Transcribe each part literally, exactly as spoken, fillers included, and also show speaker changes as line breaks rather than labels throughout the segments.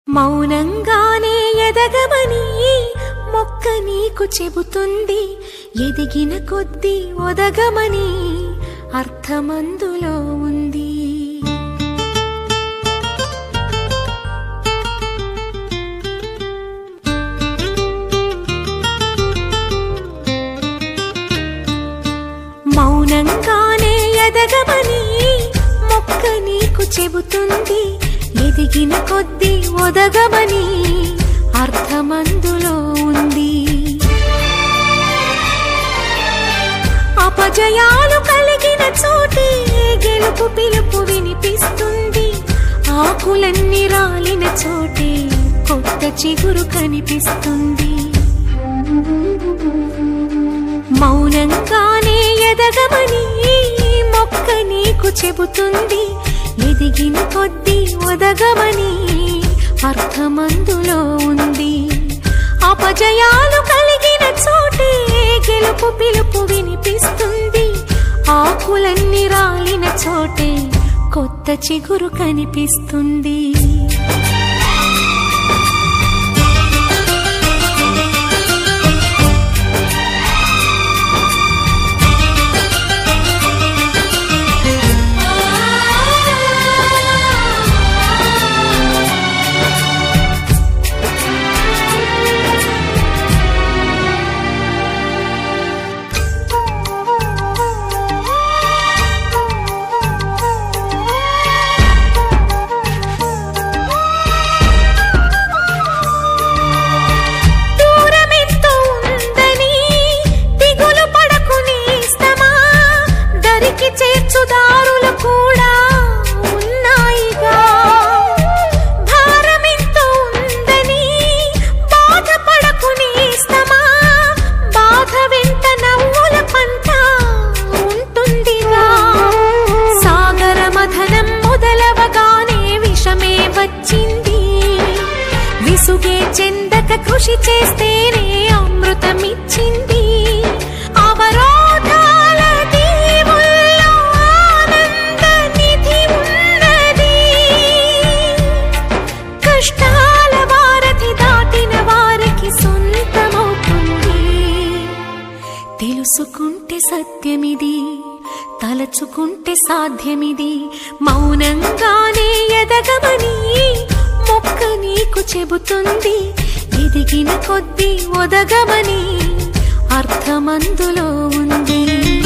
మౌనంగానే ఎదగమని మొక్క నీకు చెబుతుంది. ఎదిగిన కొద్దీ ఒదగమని అర్థమందులో ఉంది. మౌనంగానే ఎదగమని మొక్క నీకు చెబుతుంది. ఎదిగిన కొద్దీ ఒదగమని అర్థమందులో ఉంది. అపజయాలు కలిగిన చోటే గెలుపు పిలుపు వినిపిస్తుంది. ఆకులన్నీ రాలిన చోటే కొత్త చిగురు కనిపిస్తుంది. మౌనంగానే ఎదగమని మొక్క నీకు చెబుతుంది. ఎదిగిన కొద్దీ ఒదగమని అర్థమందులో ఉంది. అపజయాలు కలిగిన చోటే గెలుపు పిలుపు వినిపిస్తుంది. ఆకులన్నీ రాలిన చోటే కొత్త చిగురు కనిపిస్తుంది. చేర్చుదారులు కూడా ఉన్నాయిగా. భారమెంతో ఉందని బాధపడకు నేస్తమా. బాధ వెంట నవ్వుల పంట ఉంటుందిగా. సాగర మథనం మొదలవగానే విషమే వచ్చింది. విసుగే చెందక కృషి చేస్తేనే అమృతమిచ్చింది. అవరోధాల తెలుసుకుంటే సత్యమిది, తలచుకుంటే సాధ్యమిది. మౌనంగానే ఎదగమని మొక్క నీకు చెబుతుంది. ఎదిగిన కొద్దీ ఒదగమని అర్థమందులో ఉంది.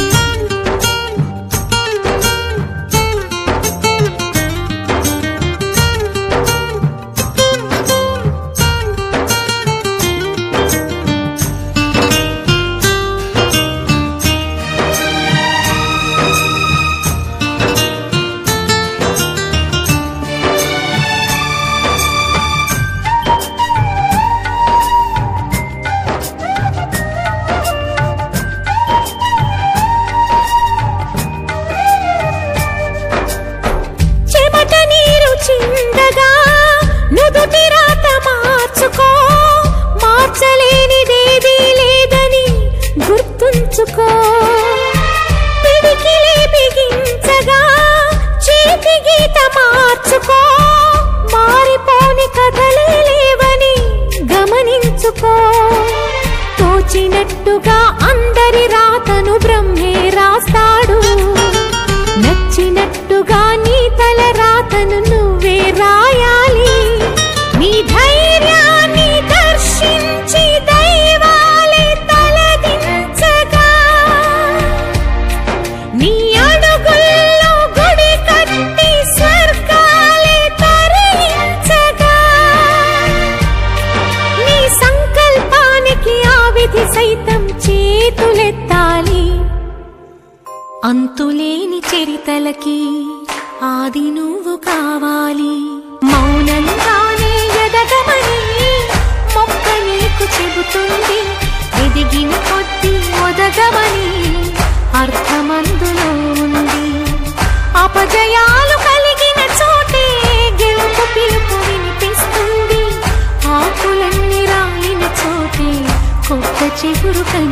చిందగా నుదుటి రాత మార్చుకో. మార్చలేనిదేదీ లేదని గుర్తుంచుకో. పిడికిలే బిగించగా చేతి గీత మార్చుకో. మారిపోని కథలే లేవని గమనించుకో. తోచినట్టుగా అందరి రాతను బ్రహ్మే రాస్తాడు. నచ్చినట్టుగా నీ తల రాతను నువ్వే రాయాలి. నీ ధైర్యాన్ని దర్శించి దైవాలే తలదించగా. నీ అడుగుల్లో గుడి కట్టి స్వర్గాలే తరలించగా. నీ సంకల్పానికి ఆ విధి సైతం చేతులెత్తాలి. అంతులేని చరితలకి ఆది నువ్వు కావాలి. మౌనంగానే ఎదగమని మొక్క నీకు చెబుతుంది. ఎదిగిన కొద్దీ ఒదగమని అర్థమందులో ఉంది. అపజయాలు కలిగిన చోటే గెలుపు పిలుపు వినిపిస్తుంది. ఆకులన్నీ రాలిన చోటే కొత్త చిగురు